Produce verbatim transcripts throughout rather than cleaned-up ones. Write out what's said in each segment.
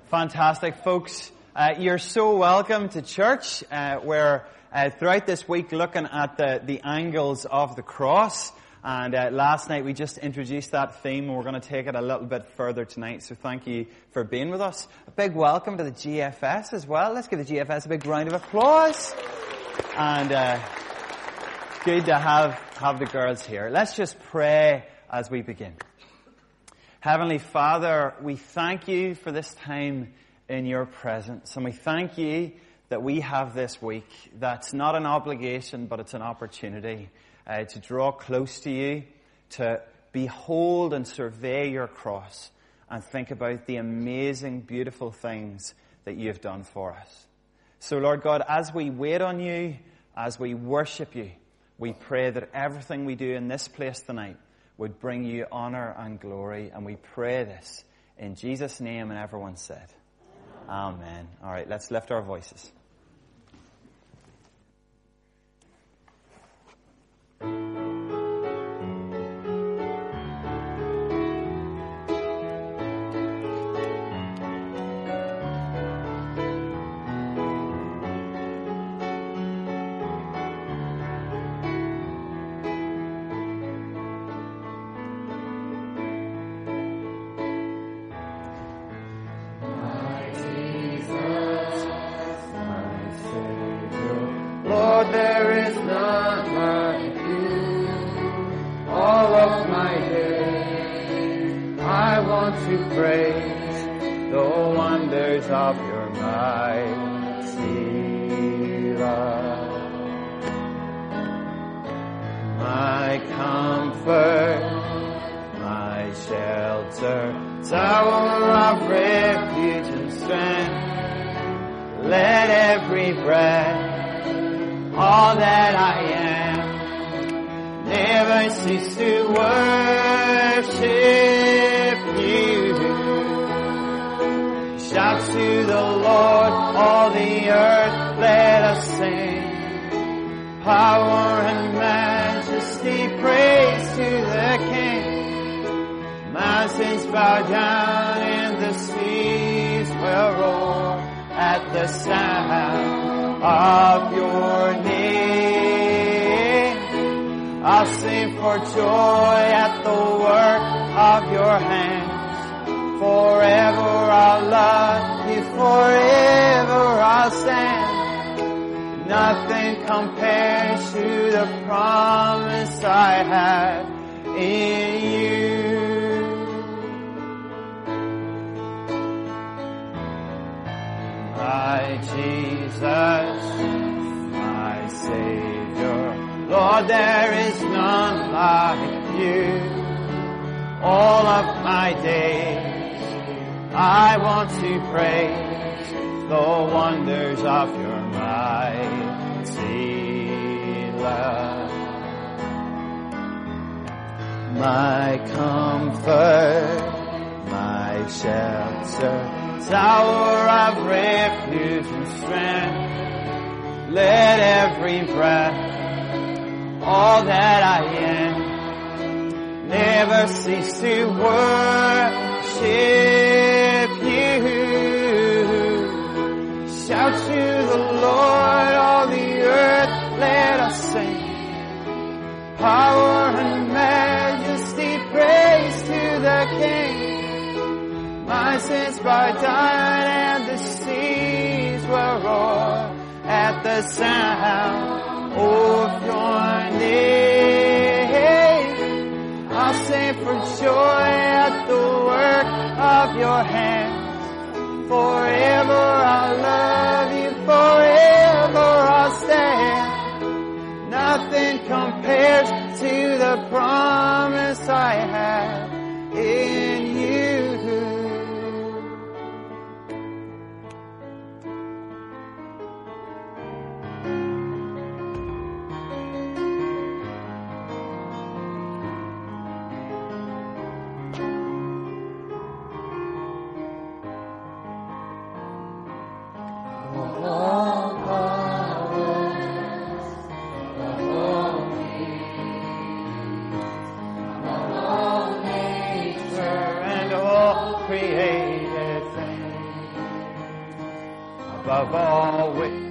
Fantastic, folks. Uh, you're so welcome to church. Uh, we're uh, throughout this week looking at the, the angles of the cross. And uh, last night we just introduced that theme, and we're going to take it a little bit further tonight. So thank you for being with us. A big welcome to the G F S as well. Let's give the G F S a big round of applause. And uh, good to have, have the girls here. Let's just pray as we begin. Heavenly Father, we thank you for this time in your presence. And we thank you that we have this week that's not an obligation, but it's an opportunity uh, to draw close to you, to behold and survey your cross, and think about the amazing, beautiful things that you have done for us. So, Lord God, as we wait on you, as we worship you, we pray that everything we do in this place tonight would bring you honor and glory. And we pray this in Jesus' name, and everyone said, Amen. Amen. All right, let's lift our voices. Of your mighty love, my comfort, my shelter, tower of refuge and strength. Let every breath, all that I am, never cease to worship you. Shout to the Lord, all the earth, let us sing. Power and majesty, praise to the King. Mountains bow down and the seas will roar at the sound of your name. I'll sing for joy at the work of your hands. Forever I'll love you, forever I'll stand. Nothing compares to the promise I have in you. My Jesus, my Savior, Lord, there is none like you. All of my days I want to praise the wonders of your mighty love. My comfort, my shelter, tower of refuge and strength. Let every breath, all that I am, never cease to worship you. Shout to the Lord, all the earth, let us sing. Power and majesty, praise to the King. My sins bow down and the seas will roar at the sound of your name. I'll sing for joy at the work of your hands. Forever I'll love you, forever I'll stand. Nothing compares to the promise I have in you. All above all wisdom.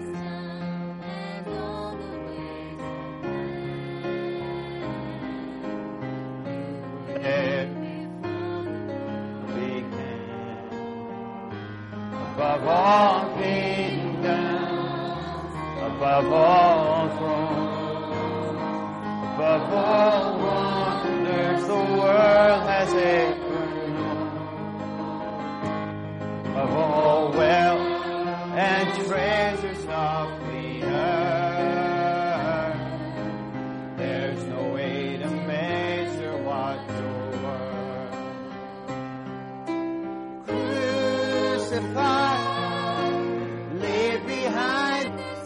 Above all kingdoms, above all thrones, above all wonders the world has ever known, above all wealth and treasures of the earth, there's no way to measure what you're worth. Crucified, leave behind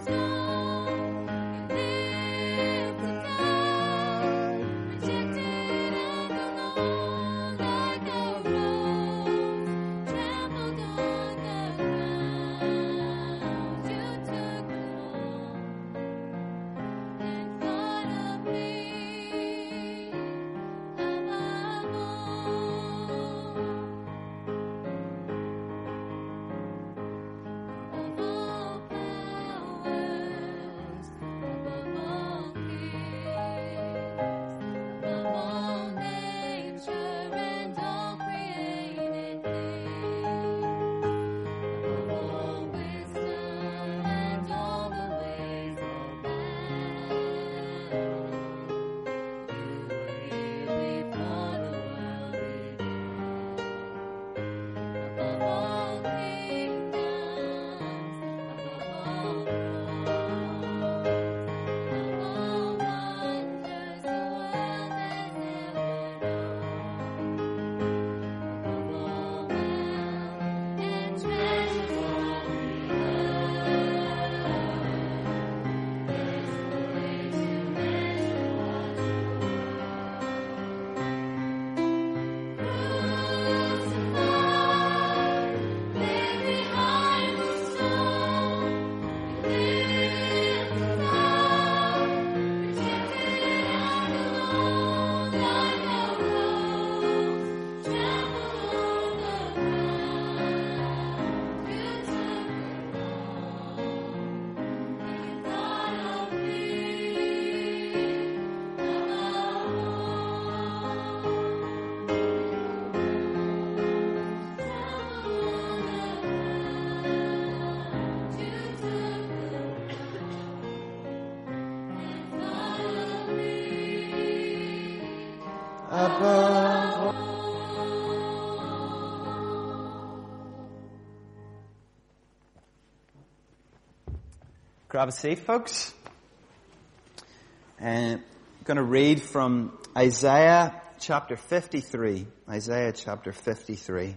above. Grab a seat, folks. And I'm going to read from Isaiah chapter fifty-three. Isaiah chapter fifty-three.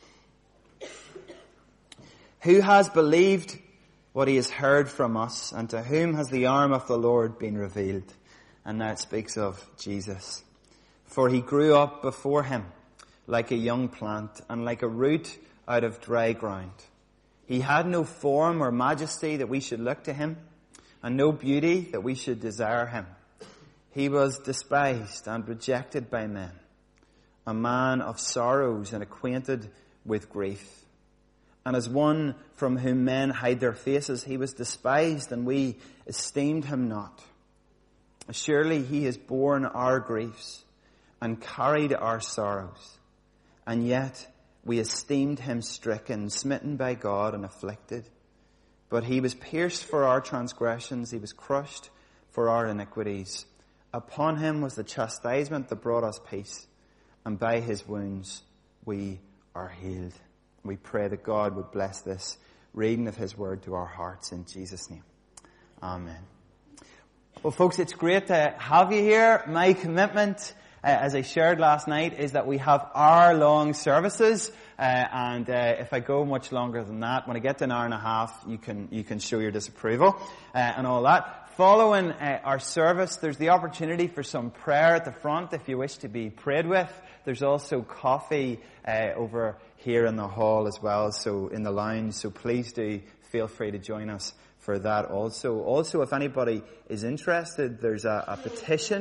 Who has believed what he has heard from us, and to whom has the arm of the Lord been revealed? And now it speaks of Jesus. For he grew up before him like a young plant, and like a root out of dry ground. He had no form or majesty that we should look to him, and no beauty that we should desire him. He was despised and rejected by men, a man of sorrows and acquainted with grief. And as one from whom men hide their faces, he was despised, and we esteemed him not. Surely he has borne our griefs and carried our sorrows, and yet we esteemed him stricken, smitten by God, and afflicted. But he was pierced for our transgressions, he was crushed for our iniquities. Upon him was the chastisement that brought us peace, and by his wounds we are healed. We pray that God would bless this reading of his word to our hearts in Jesus' name. Amen. Well, folks, it's great to have you here. My commitment, uh, as I shared last night, is that we have hour-long services. Uh, and uh, if I go much longer than that, when I get to an hour and a half, you can you can show your disapproval uh, and all that. Following uh, our service, there's the opportunity for some prayer at the front if you wish to be prayed with. There's also coffee uh, over here in the hall as well, so in the lounge. So please do feel free to join us for that also. Also, if anybody is interested, there's a, a petition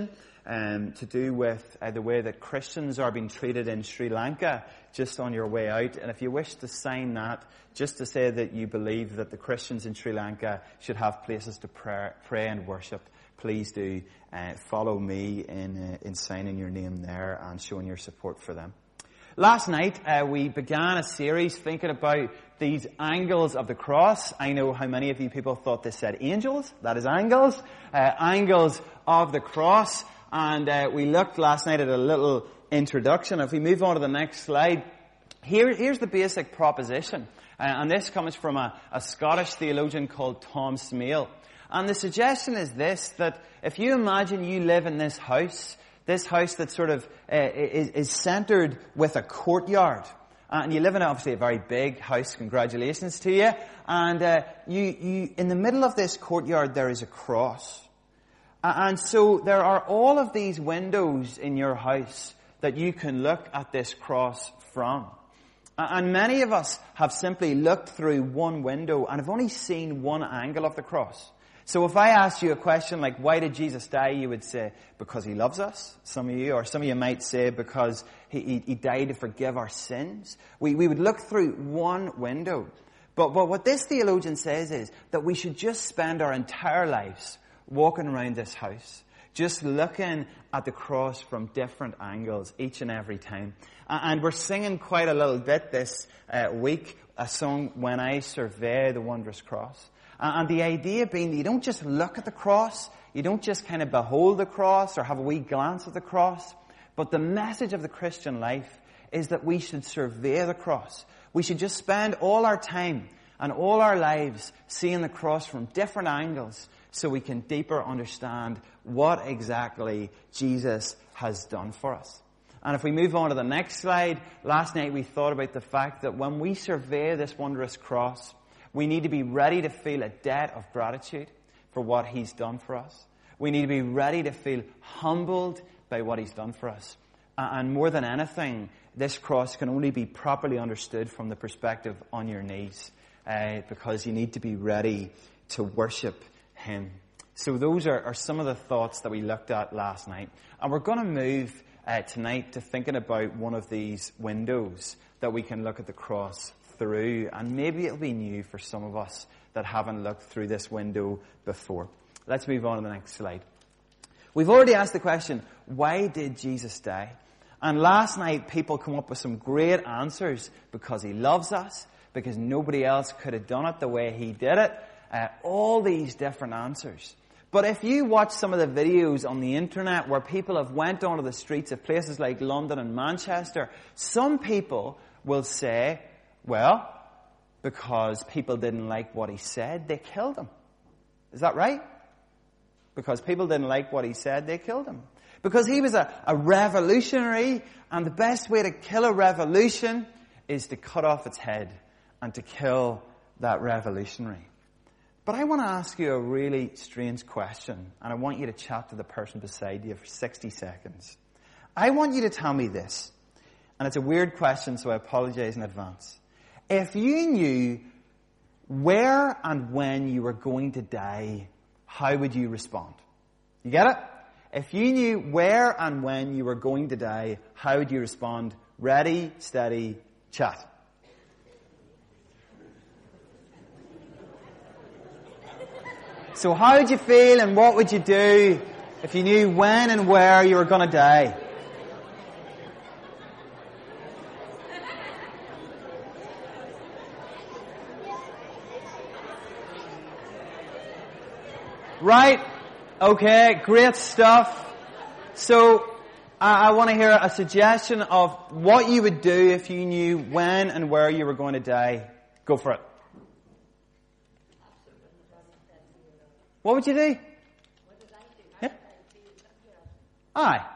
um, to do with uh, the way that Christians are being treated in Sri Lanka just on your way out. And if you wish to sign that, just to say that you believe that the Christians in Sri Lanka should have places to pray, pray and worship, please do uh, follow me in, uh, in signing your name there and showing your support for them. Last night, uh, we began a series thinking about these angles of the cross. I know how many of you people thought this said angels. That is angles. Uh, angles of the cross. And uh, we looked last night at a little introduction. If we move on to the next slide, here, here's the basic proposition. Uh, and this comes from a, a Scottish theologian called Tom Smail. And the suggestion is this, that if you imagine you live in this house, this house that sort of uh, is, is centered with a courtyard. Uh, and you live in obviously a very big house. Congratulations to you. And uh, you, you, in the middle of this courtyard, there is a cross. Uh, and so there are all of these windows in your house that you can look at this cross from. Uh, and many of us have simply looked through one window and have only seen one angle of the cross. So if I asked you a question like, why did Jesus die? You would say, because he loves us, some of you. Or some of you might say, because he, he, he died to forgive our sins. We, we would look through one window. But, but what this theologian says is that we should just spend our entire lives walking around this house, just looking at the cross from different angles each and every time. And we're singing quite a little bit this uh, week, a song, When I Survey the Wondrous Cross. And the idea being that you don't just look at the cross, you don't just kind of behold the cross or have a wee glance at the cross, but the message of the Christian life is that we should survey the cross. We should just spend all our time and all our lives seeing the cross from different angles so we can deeper understand what exactly Jesus has done for us. And if we move on to the next slide, last night we thought about the fact that when we survey this wondrous cross, we need to be ready to feel a debt of gratitude for what he's done for us. We need to be ready to feel humbled by what he's done for us. And more than anything, this cross can only be properly understood from the perspective on your knees, uh, because you need to be ready to worship him. So those are, are some of the thoughts that we looked at last night. And we're going to move uh, tonight to thinking about one of these windows that we can look at the cross through, and maybe it'll be new for some of us that haven't looked through this window before. Let's move on to the next slide. We've already asked the question, why did Jesus die? And last night people come up with some great answers. Because he loves us, because nobody else could have done it the way he did it. Uh, all these different answers. But if you watch some of the videos on the internet where people have went onto the streets of places like London and Manchester, some people will say, well, because people didn't like what he said, they killed him. Is that right? Because people didn't like what he said, they killed him. Because he was a, a revolutionary, and the best way to kill a revolution is to cut off its head and to kill that revolutionary. But I want to ask you a really strange question, and I want you to chat to the person beside you for sixty seconds. I want you to tell me this, and it's a weird question, so I apologize in advance. If you knew where and when you were going to die, how would you respond? You get it? If you knew where and when you were going to die, how would you respond? Ready, steady, chat. So how would you feel and what would you do if you knew when and where you were going to die? Right. Okay. Great stuff. So, I, I want to hear a suggestion of what you would do if you knew when and where you were going to die. Go for it. What would you do? Yeah. Aye.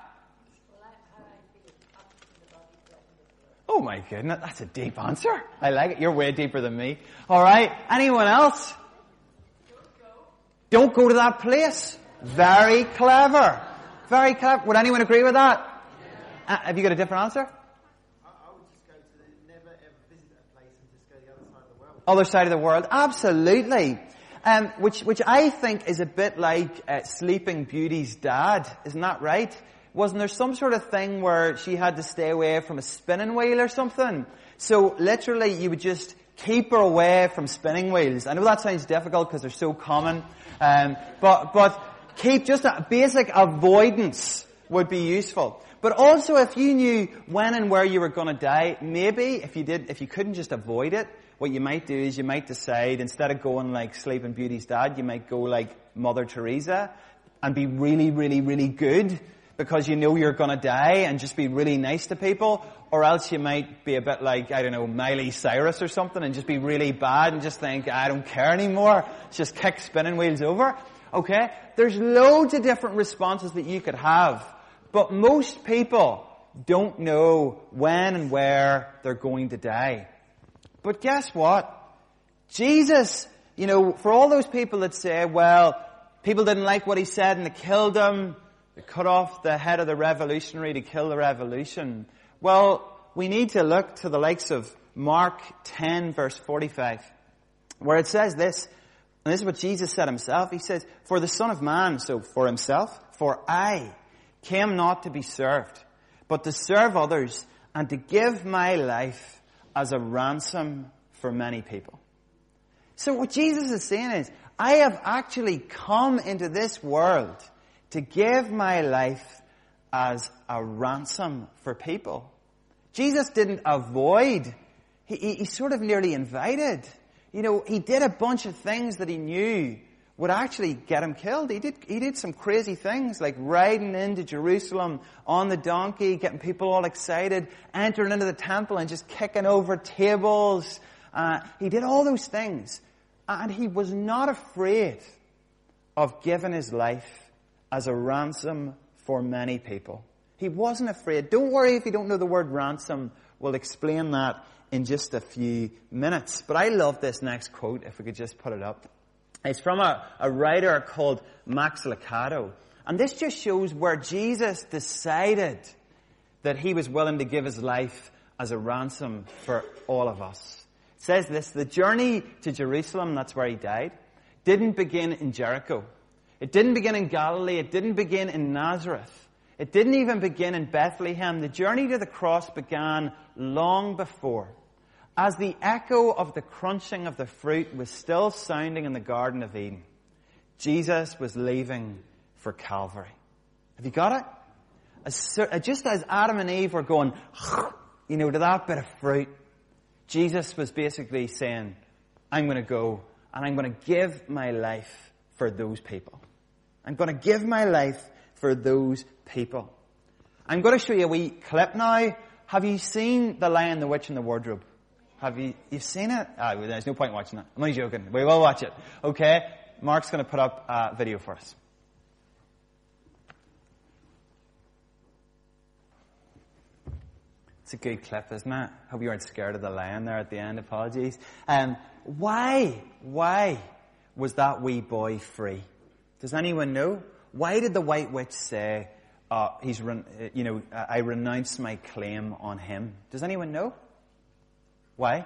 Oh my goodness, that's a deep answer. I like it. You're way deeper than me. All right. Anyone else? Don't go to that place. Very clever. Very clever. Would anyone agree with that? Yeah. Uh, have you got a different answer? I, I would just go to the, never ever visit a place and just go to the other side of the world. Other side of the world. Absolutely. Um, which, which I think is a bit like uh, Sleeping Beauty's dad. Isn't that right? Wasn't there some sort of thing where she had to stay away from a spinning wheel or something? So literally you would just keep her away from spinning wheels. I know that sounds difficult because they're so common. Um, but, but keep just a basic avoidance would be useful. But also if you knew when and where you were going to die, maybe if you did, if you couldn't just avoid it, what you might do is you might decide instead of going like Sleeping Beauty's dad, you might go like Mother Teresa and be really, really, really good because you know you're going to die and just be really nice to people. Or else you might be a bit like, I don't know, Miley Cyrus or something and just be really bad and just think, I don't care anymore. Just kick spinning wheels over. Okay? There's loads of different responses that you could have. But most people don't know when and where they're going to die. But guess what? Jesus, you know, for all those people that say, well, people didn't like what he said and they killed him, they cut off the head of the revolutionary to kill the revolution. Well, we need to look to the likes of Mark ten verse forty-five, where it says this, and this is what Jesus said himself. He says, for the Son of Man, so for himself, for I came not to be served, but to serve others and to give my life as a ransom for many people. So what Jesus is saying is, I have actually come into this world to give my life as a ransom for people. Jesus didn't avoid, he, he, he sort of nearly invited. You know, he did a bunch of things that he knew would actually get him killed. He did, he did some crazy things like riding into Jerusalem on the donkey, getting people all excited, entering into the temple and just kicking over tables. Uh, he did all those things. And he was not afraid of giving his life as a ransom for many people. He wasn't afraid. Don't worry if you don't know the word ransom. We'll explain that in just a few minutes. But I love this next quote, if we could just put it up. It's from a, a writer called Max Lucado. And this just shows where Jesus decided that he was willing to give his life as a ransom for all of us. It says this, the journey to Jerusalem, that's where he died, didn't begin in Jericho. It didn't begin in Galilee. It didn't begin in Nazareth. It didn't even begin in Bethlehem. The journey to the cross began long before, as the echo of the crunching of the fruit was still sounding in the Garden of Eden. Jesus was leaving for Calvary. Have you got it? As, just as Adam and Eve were going, you know, to that bit of fruit, Jesus was basically saying, I'm going to go and I'm going to give my life for those people. I'm going to give my life for those people. I'm going to show you a wee clip now. Have you seen The Lion, the Witch, and the Wardrobe? Have you, you've seen it? Ah, well, there's no point watching it. I'm only joking. We will watch it. Okay? Mark's going to put up a video for us. It's a good clip, isn't it? Hope you weren't scared of the lion there at the end. Apologies. Um, why, why was that wee boy free? Does anyone know? Why did the White Witch say, uh, he's, re- you know, I renounce my claim on him? Does anyone know? Why?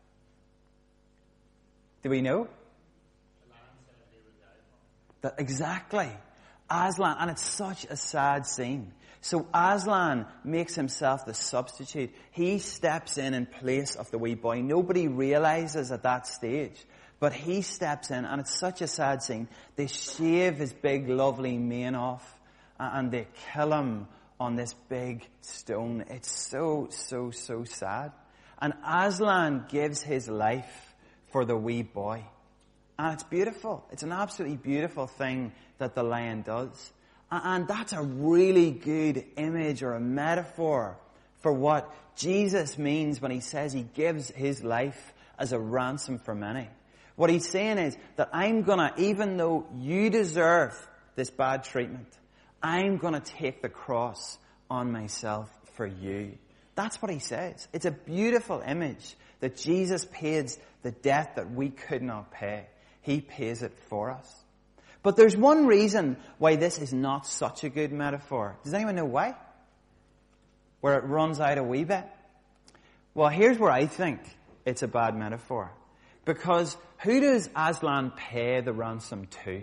Do we know? The lion said he would die for him. That, exactly. Aslan, and it's such a sad scene. So Aslan makes himself the substitute. He steps in in place of the wee boy. Nobody realizes at that stage. But he steps in, and it's such a sad scene. They shave his big, lovely mane off, and they kill him on this big stone. It's so, so, so sad. And Aslan gives his life for the wee boy. And it's beautiful. It's an absolutely beautiful thing that the lion does. And that's a really good image or a metaphor for what Jesus means when he says he gives his life as a ransom for many. What he's saying is that I'm gonna, even though you deserve this bad treatment, I'm gonna take the cross on myself for you. That's what he says. It's a beautiful image that Jesus pays the debt that we could not pay. He pays it for us. But there's one reason why this is not such a good metaphor. Does anyone know why? Where it runs out a wee bit? Well, here's where I think it's a bad metaphor. Because who does Aslan pay the ransom to?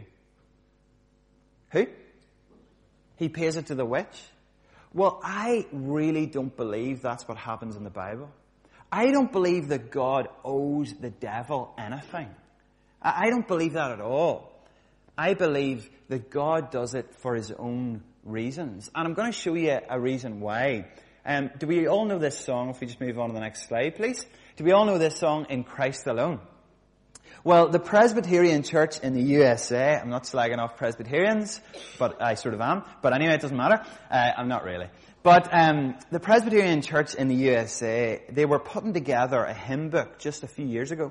Who? He pays it to the witch. Well, I really don't believe that's what happens in the Bible. I don't believe that God owes the devil anything. I don't believe that at all. I believe that God does it for his own reasons. And I'm going to show you a reason why. Um, do we all know this song? If we just move on to the next slide, please. Do we all know this song, In Christ Alone? Well, the Presbyterian Church in the U S A, I'm not slagging off Presbyterians, but I sort of am. But anyway, it doesn't matter. Uh, I'm not really. But um, the Presbyterian Church in the U S A, they were putting together a hymn book just a few years ago.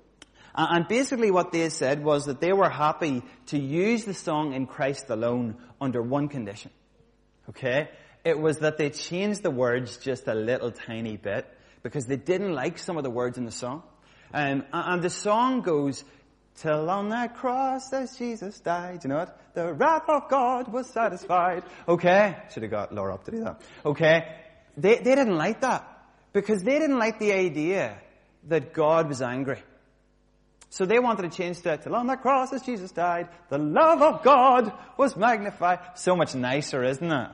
And basically what they said was that they were happy to use the song In Christ Alone under one condition. Okay? It was that they changed the words just a little tiny bit because they didn't like some of the words in the song. Um, and the song goes, till on that cross as Jesus died, you know what? The wrath of God was satisfied. Okay? Should have got Laura up to do that. Okay? They, they didn't like that because they didn't like the idea that God was angry. So they wanted to change that till on that cross as Jesus died, the love of God was magnified. So much nicer, isn't it?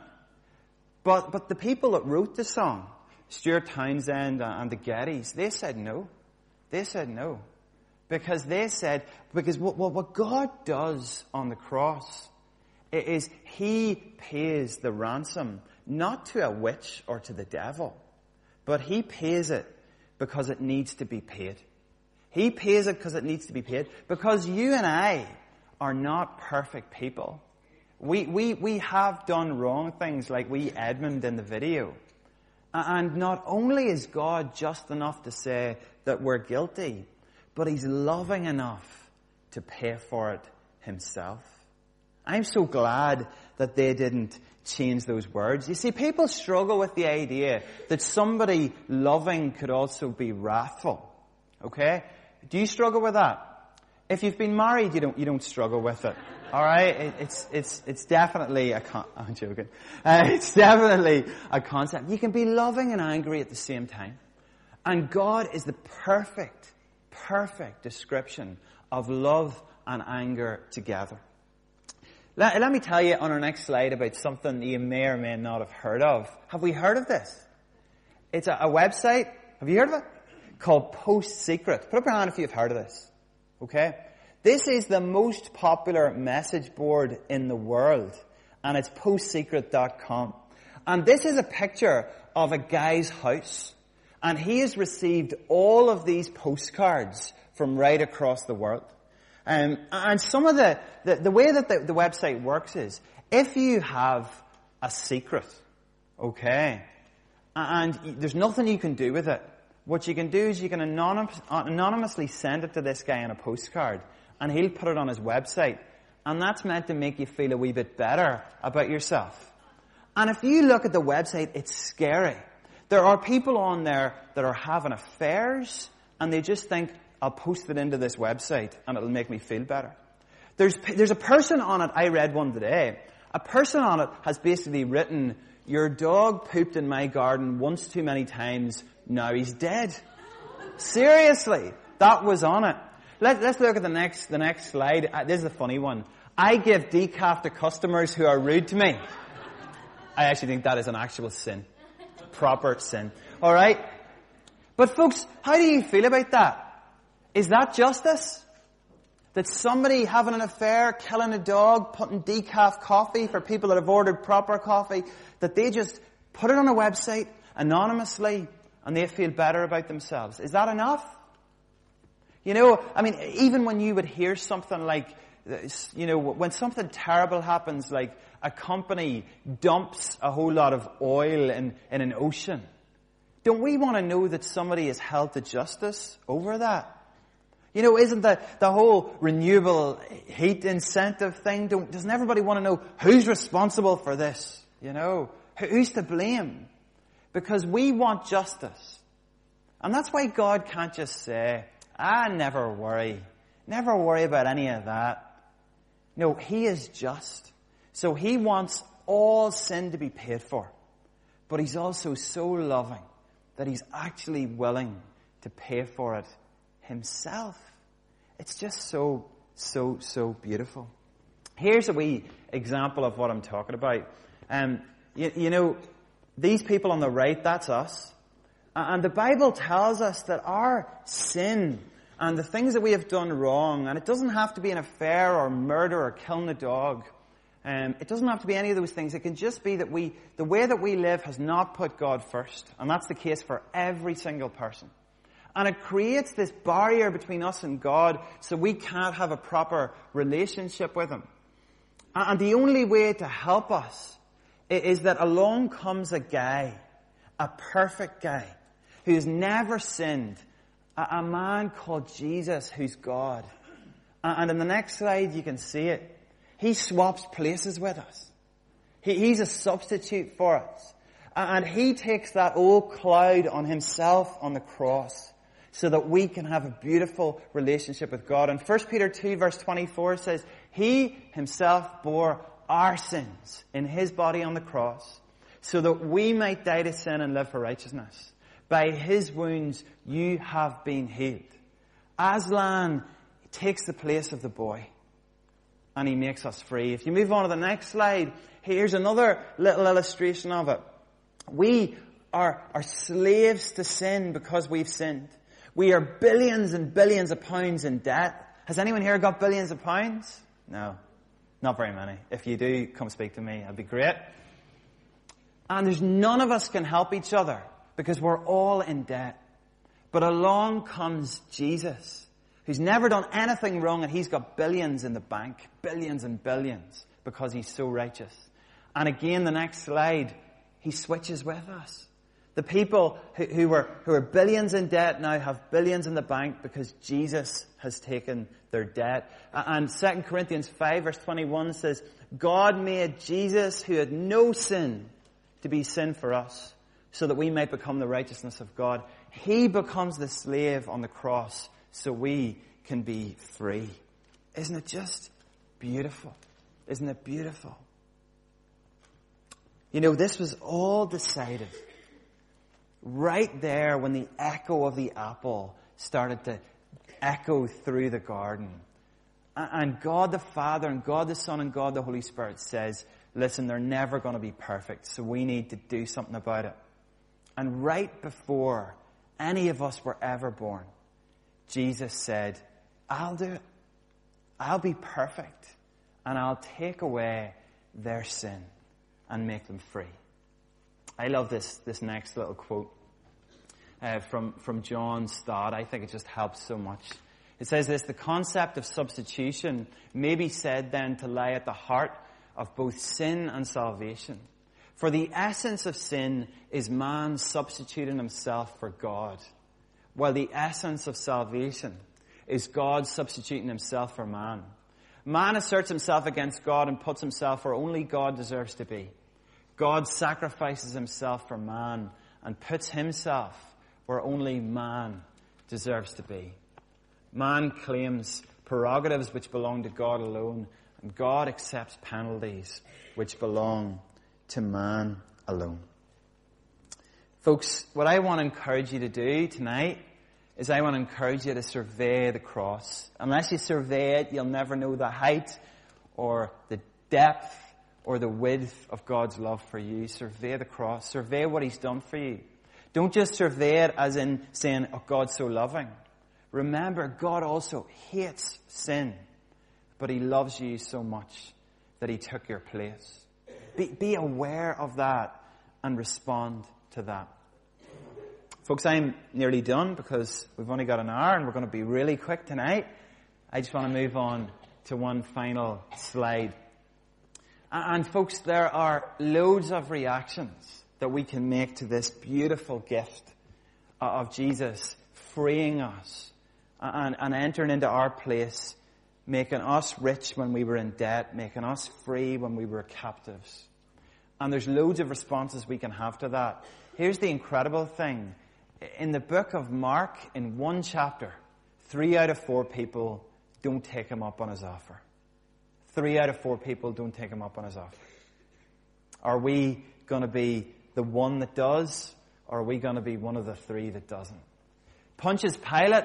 But, but the people that wrote the song, Stuart Townsend and the Gettys, they said no. They said no. Because they said, because what, what God does on the cross is he pays the ransom, not to a witch or to the devil, but he pays it because it needs to be paid. He pays it because it needs to be paid. Because you and I are not perfect people. We, we, we have done wrong things like we Edmund in the video. And not only is God just enough to say that we're guilty, but he's loving enough to pay for it himself. I'm so glad that they didn't change those words. You see, people struggle with the idea that somebody loving could also be wrathful. Okay? Do you struggle with that? If you've been married, you don't, you don't struggle with it. Alright? It, it's, it's, it's definitely a con- I'm joking. Uh, it's definitely a concept. You can be loving and angry at the same time. And God is the perfect, perfect description of love and anger together. Let, let me tell you on our next slide about something you may or may not have heard of. Have we heard of this? It's a, a website. Have you heard of it? Called Post Secret. Put up your hand if you've heard of this. Okay? This is the most popular message board in the world. And it's post secret dot com. And this is a picture of a guy's house. And he has received all of these postcards from right across the world. Um, and some of the, the, the way that the, the website works is, if you have a secret, okay, and there's nothing you can do with it, what you can do is you can anonymous, anonymously send it to this guy on a postcard, and he'll put it on his website. And that's meant to make you feel a wee bit better about yourself. And if you look at the website, it's scary. There are people on there that are having affairs, and they just think, I'll post it into this website, and it'll make me feel better. There's, there's a person on it, I read one today. A person on it has basically written, your dog pooped in my garden once too many times, now he's dead. Seriously, that was on it. Let, let's look at the next, the next slide. Uh, this is a funny one. I give decaf to customers who are rude to me. I actually think that is an actual sin. Proper sin. Alright? But folks, how do you feel about that? Is that justice? That somebody having an affair, killing a dog, putting decaf coffee for people that have ordered proper coffee, that they just put it on a website anonymously and they feel better about themselves. Is that enough? You know, I mean, even when you would hear something like, you know, when something terrible happens, like a company dumps a whole lot of oil in, in an ocean, don't we want to know that somebody is held to justice over that? You know, isn't the, the whole renewable heat incentive thing, don't, doesn't everybody want to know who's responsible for this? You know, who's to blame? Because we want justice. And that's why God can't just say, ah, never worry. Never worry about any of that. No, he is just. So he wants all sin to be paid for. But he's also so loving that he's actually willing to pay for it himself. It's just so, so, so beautiful. Here's a wee example of what I'm talking about. Um, you, you know, these people on the right, that's us. And the Bible tells us that our sin and the things that we have done wrong, and it doesn't have to be an affair or murder or killing a dog. Um, it doesn't have to be any of those things. It can just be that we, the way that we live has not put God first. And that's the case for every single person. And it creates this barrier between us and God, so we can't have a proper relationship with Him. And the only way to help us is that along comes a guy, a perfect guy, who's never sinned, a man called Jesus, who's God. And in the next slide you can see it. He swaps places with us. He, he's a substitute for us. And he takes that old cloud on himself on the cross so that we can have a beautiful relationship with God. And First Peter two verse twenty-four says, He himself bore our sins in his body on the cross so that we might die to sin and live for righteousness. By his wounds you have been healed. Aslan takes the place of the boy and he makes us free. If you move on to the next slide, here's another little illustration of it. We are, are slaves to sin because we've sinned. We are billions and billions of pounds in debt. Has anyone here got billions of pounds? No, not very many. If you do, come speak to me. That'd be great. And there's none of us can help each other because we're all in debt. But along comes Jesus, who's never done anything wrong, and he's got billions in the bank, billions and billions, because he's so righteous. And again, the next slide, he switches with us. The people who, who were who are billions in debt now have billions in the bank because Jesus has taken their debt. And Second Corinthians five verse twenty-one says, God made Jesus, who had no sin, to be sin for us, so that we might become the righteousness of God. He becomes the slave on the cross so we can be free. Isn't it just beautiful? Isn't it beautiful? You know, this was all decided right there when the echo of the apple started to echo through the garden. And God the Father and God the Son and God the Holy Spirit says, listen, they're never going to be perfect, so we need to do something about it. And right before any of us were ever born, Jesus said, I'll do it. I'll be perfect. And I'll take away their sin and make them free. I love this, this next little quote uh, from, from John Stott. I think it just helps so much. It says this, the concept of substitution may be said then to lie at the heart of both sin and salvation. For the essence of sin is man substituting himself for God, while the essence of salvation is God substituting himself for man. Man asserts himself against God and puts himself where only God deserves to be. God sacrifices himself for man and puts himself where only man deserves to be. Man claims prerogatives which belong to God alone, and God accepts penalties which belong to man alone. Folks, what I want to encourage you to do tonight is I want to encourage you to survey the cross. Unless you survey it, you'll never know the height or the depth or the width of God's love for you. Survey the cross. Survey what he's done for you. Don't just survey it as in saying, oh, God's so loving. Remember, God also hates sin, but he loves you so much that he took your place. Be, be aware of that and respond to that. Folks, I'm nearly done because we've only got an hour and we're going to be really quick tonight. I just want to move on to one final slide. And folks, there are loads of reactions that we can make to this beautiful gift of Jesus freeing us and, and entering into our place, making us rich when we were in debt, making us free when we were captives. And there's loads of responses we can have to that. Here's the incredible thing. In the book of Mark, in one chapter, three out of four people don't take him up on his offer. Three out of four people don't take him up on his offer. Are we going to be the one that does, or are we going to be one of the three that doesn't? Pontius Pilate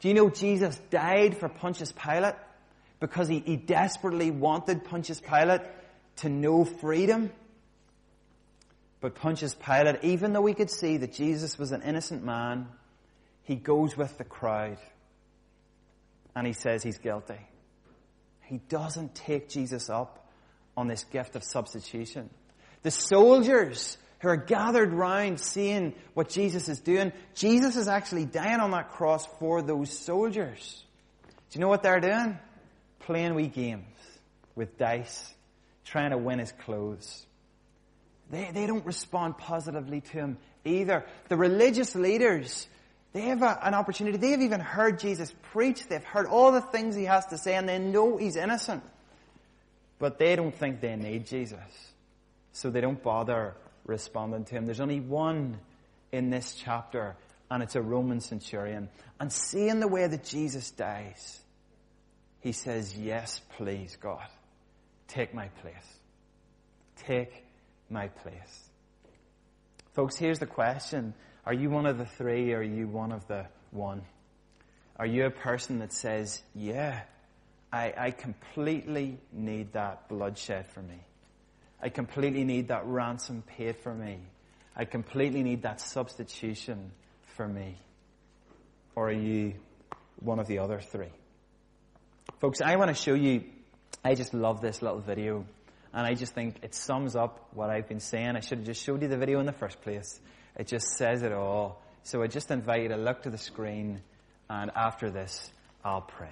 Do you know Jesus died for Pontius Pilate because he, he desperately wanted Pontius Pilate to know freedom? But Pontius Pilate, even though he could see that Jesus was an innocent man, he goes with the crowd and he says he's guilty. He doesn't take Jesus up on this gift of substitution. The soldiers who are gathered round seeing what Jesus is doing, Jesus is actually dying on that cross for those soldiers. Do you know what they're doing? Playing wee games with dice, trying to win his clothes. They, they don't respond positively to him either. The religious leaders, they have a, an opportunity. They have even heard Jesus preach. They've heard all the things he has to say, and they know he's innocent. But they don't think they need Jesus. So they don't bother responding to him. There's only one in this chapter, and it's a Roman centurion. And seeing the way that Jesus dies, he says, yes, please, God, take my place. Take my place. Folks, here's the question. Are you one of the three, or are you one of the one? Are you a person that says, yeah, I, I completely need that bloodshed for me. I completely need that ransom paid for me. I completely need that substitution for me. Or are you one of the other three? Folks, I want to show you, I just love this little video. And I just think it sums up what I've been saying. I should have just showed you the video in the first place. It just says it all. So I just invite you to look to the screen, and after this, I'll pray.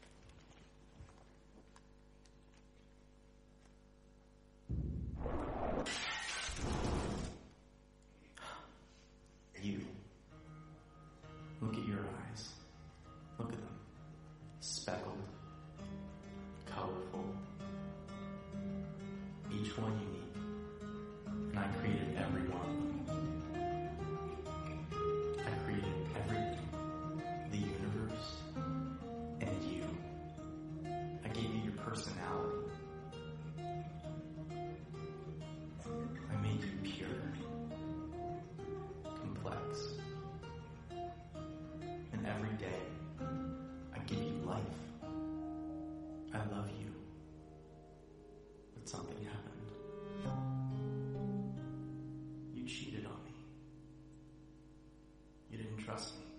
You. Look at your eyes. Look at them. Speckled. Colorful. Each one unique. And I created every one of them. I created everything. The universe. And you. I gave you your personality. I made you pure. Complex. And every day, I give you life. I love you. But something happened. You cheated on me. You didn't trust me.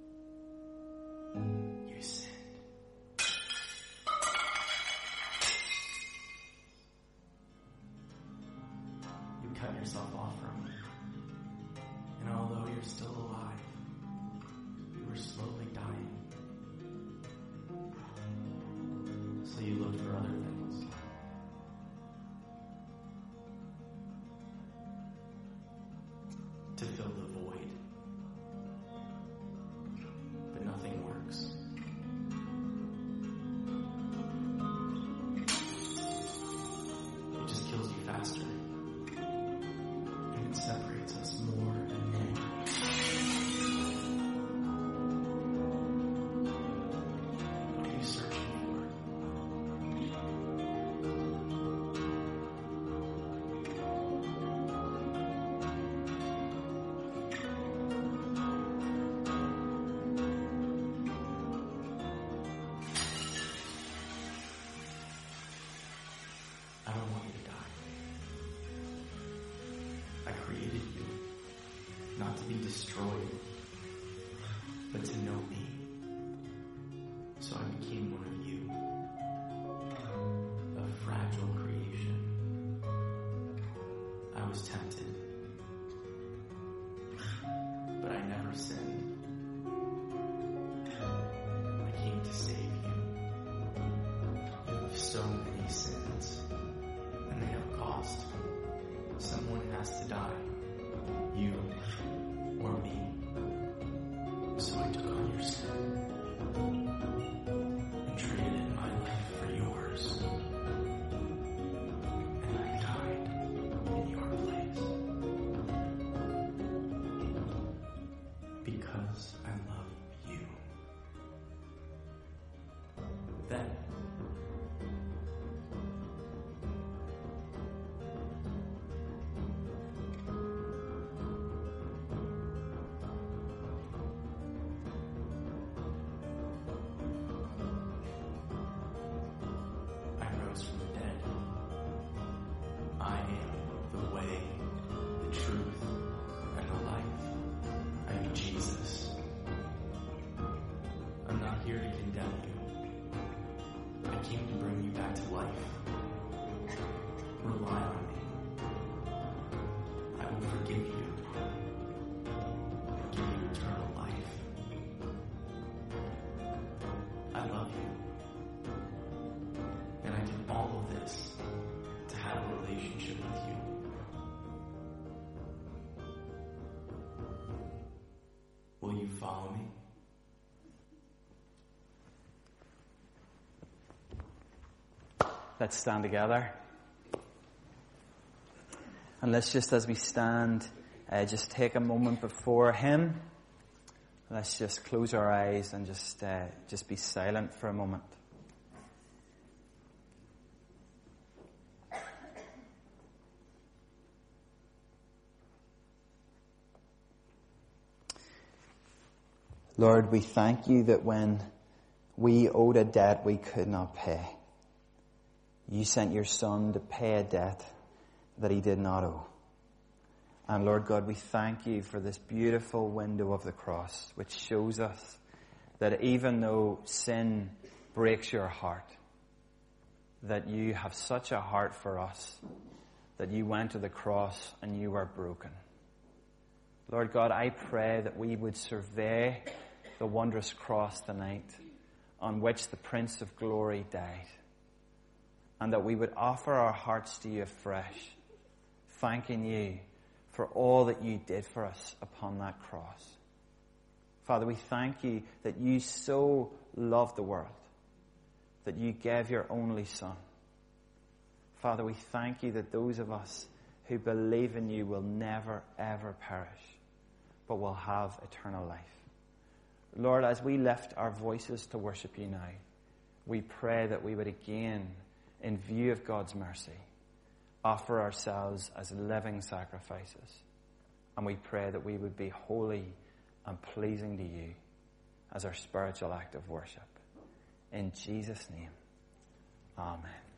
You sinned. You cut yourself off from me. And although you're still alive, you were slowly dying. So you looked for other things. To fill the void. But nothing works. It just kills you faster. And it separates us more and more. What are you searching for? I don't want you to die. I created you not to be destroyed, but to know me. So I became one of you, a fragile creation. I was tempted, but I never sinned. I came to save you. You have so many sins, and they have cost. Someone has to die, you or me. So I took on your sin and traded my life for yours. And I died in your place. Because I love you. Then came to bring you back to life. Rely on me. I will forgive you and give you eternal life. I love you. And I did all of this to have a relationship with you. Will you follow me? Let's stand together. And let's just, as we stand, uh, just take a moment before Him. Let's just close our eyes and just, uh, just be silent for a moment. Lord, we thank you that when we owed a debt we could not pay, you sent your Son to pay a debt that He did not owe. And Lord God, we thank you for this beautiful window of the cross, which shows us that even though sin breaks your heart, that you have such a heart for us, that you went to the cross and you were broken. Lord God, I pray that we would survey the wondrous cross tonight on which the Prince of Glory died, and that we would offer our hearts to you afresh, thanking you for all that you did for us upon that cross. Father, we thank you that you so loved the world, that you gave your only Son. Father, we thank you that those of us who believe in you will never, ever perish, but will have eternal life. Lord, as we lift our voices to worship you now, we pray that we would again, in view of God's mercy, offer ourselves as living sacrifices. And we pray that we would be holy and pleasing to you as our spiritual act of worship. In Jesus' name, amen.